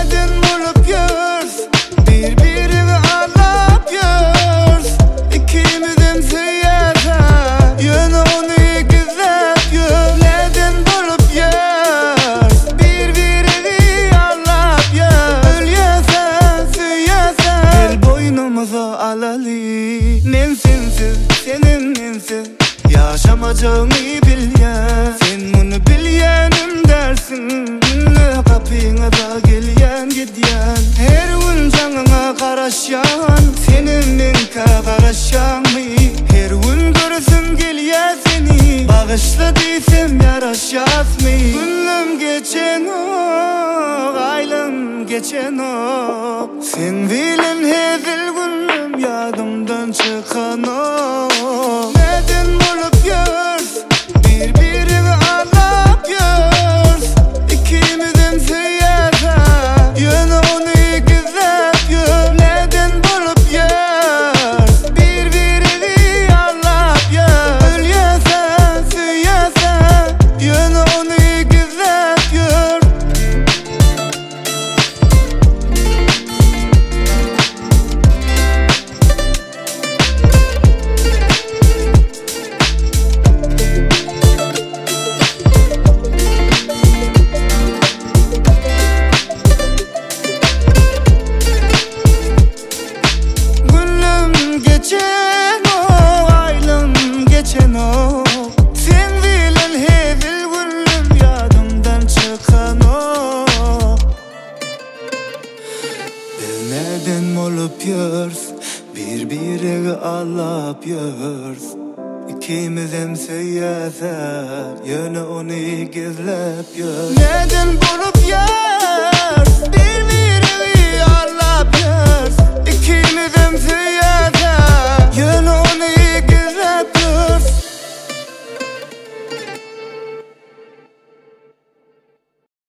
Neden bulup yürüz, birbirini ağlap yürüz. İkimizin sıyasa, yönü onu gizlep yürüz. Neden bulup yürüz, birbirini ağlap yürüz. Ölyesen, süyesen, gel boynumuzu alalı. Men sensiz, senin mensiz yaşamayacağımı bilyen. Sen bunu bilyenim dersin, kapına da gelyen gidyen. Her gün canına karaşan, senin menka karaşan mı? Her gün görsün gelye seni, bağışla diysem yaraşas mı? Günlüm geçen o, aylım geçen o. Sen bilen hezil günlüm yadımdan çıkan o. Neden bulup yürüz, birbirini ağlap yürüz. İkimizin sıyasa, yönü onu gizlep yürüz. Neden bulup yürüz, birbirini ağlap yürüz. Ölyesen, süyesen, yönü onu gizlep yürüz. Geçen o, aylım geçen o. Sen bilen hezil günlüm yadımdan çıkan o. Neden olup yürüz, birbirine ağlap yürüz. İkimiz hem sıyasa, yönü onu gizlep yürüz. Neden bulup yürüz,